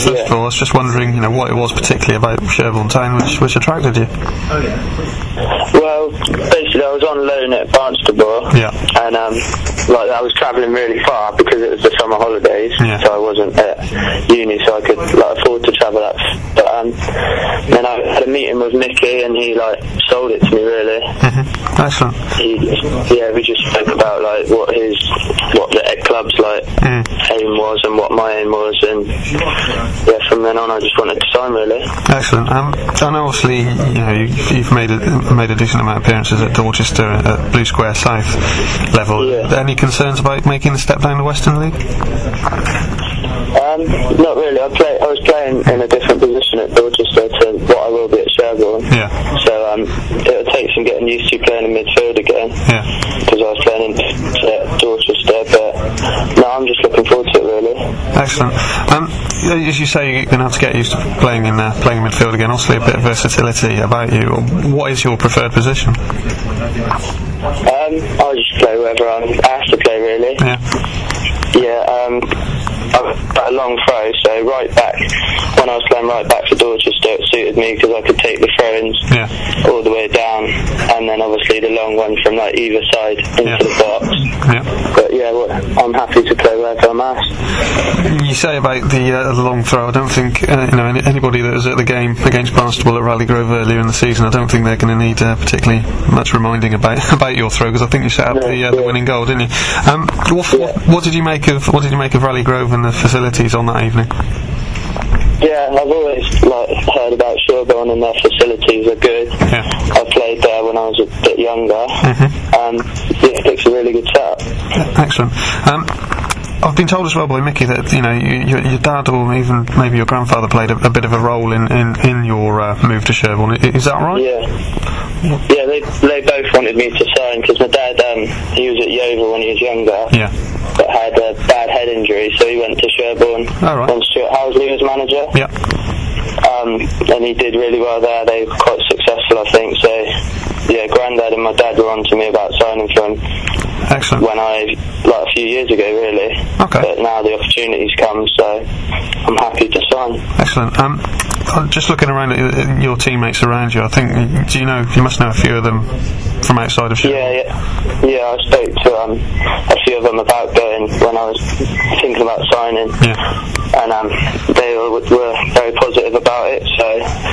First of all, I was just wondering, what it was particularly about Sherborne Town which attracted you. Well, basically I was on loan at Barnstaple, and I was travelling really far because it was the summer holidays, so I wasn't at uni, so I could afford to travel that. But then I had a meeting with Mickey, and he sold it to me really. Excellent. We just spoke about what the club's aim was and what my aim was, and from then on I just wanted to sign really. Excellent. I know obviously you've made a decent amount of appearances at Dorchester at Blue Square South level. Are there any concerns about making the step down the Western League? Not really. I was playing in a different position at Dorchester to what I will be at Sherborne. So it'll take some getting used to playing in midfield again. Because I was playing in Dorchester, but no, I'm just looking forward to it really. Excellent. As you say, you're going to have to get used to playing in midfield again. Obviously, a bit of versatility about you. What is your preferred position? I'll just play wherever I'm asked to play really. I've got a long throw, so right back, when I was playing right back for Dorchester, it suited me because I could take the throw-ins all the way down, and then obviously the long one from either side into the box. But I'm happy to play wherever I'm asked. You say about the long throw. I don't think anybody that was at the game against Barnstaple at Raleigh Grove earlier in the season, I don't think they're going to need particularly much reminding about your throw, because I think you set up the winning goal, didn't you? What did you make of Raleigh Grove and the facilities on that evening? I've always heard about Sherborne, and their facilities are good. I played there when I was a bit younger. It's a really good setup. Excellent. I've been told as well by Mickey that your dad or even maybe your grandfather played a bit of a role in your move to Sherborne. Is that right? They both wanted me to sign because my dad he was at Yeovil when he was younger, but had a bad head injury, so he went to Sherborne when Stuart Housley was manager. And he did really well there. They were quite successful, I think. So Grandad and my dad were on to me about signing for him. Excellent. When a few years ago really. But now the opportunity's come, so I'm happy to sign. Excellent. Just looking around at your teammates around you, I think you must know a few of them from outside of Sherborne. I spoke to a few of them about going when I was thinking about signing. And they were very positive about it, so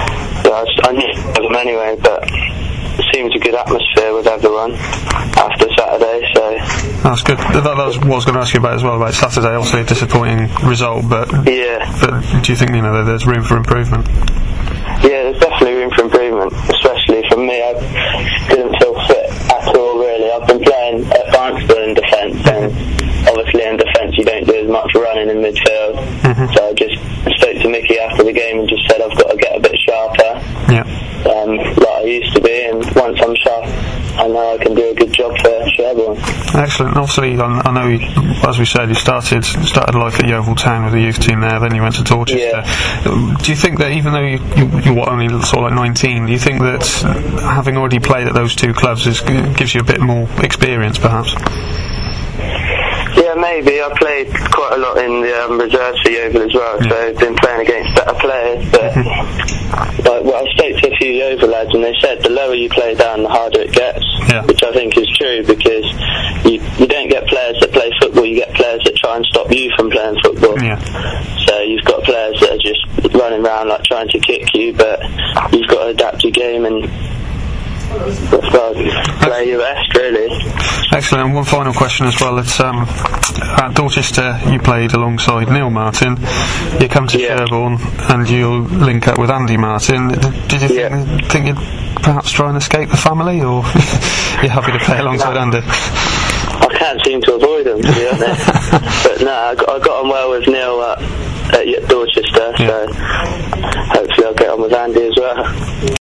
I knew them anyway, but it seems a good atmosphere with everyone after Saturday, so that's good. That was what I was going to ask you about as well, about Saturday. Obviously a disappointing result, but do you think there's room for improvement? There's definitely room for improvement, especially from me. I didn't feel fit at all really. I've been playing at Barnstaple in defence, and obviously in defence you don't do as much running in midfield, so I just spoke to Mickey after the game and just said I've got to get a bit sharper like I used to be, and once I'm sharp I know I can do a good job for Sherborne. Excellent. Obviously I know as we said you started life at Yeovil Town with the youth team there, then you went to Dorchester. Do you think that even though you were only sort of 19, do you think that having already played at those two clubs gives you a bit more experience perhaps? Maybe. I played quite a lot in the reserves for Yeovil as well, so I've been playing against better players, but I spoke to a few Yeovil lads and they said the lower you play down the harder it gets, which I think is true, because you don't get players that play football, you get players that try and stop you from playing football. So you've got players that are just running around trying to kick you, but you've got to adapt your game and play your best really. Excellent. And one final question as well. It's at Dorchester you played alongside Neil Martin. You come to Sherborne and you'll link up with Andy Martin. Did you think you'd perhaps try and escape the family, or you're happy to play alongside Andy? I can't seem to avoid him, to be honest. But no, I got on well with Neil at Dorchester, so hopefully I'll get on with Andy as well.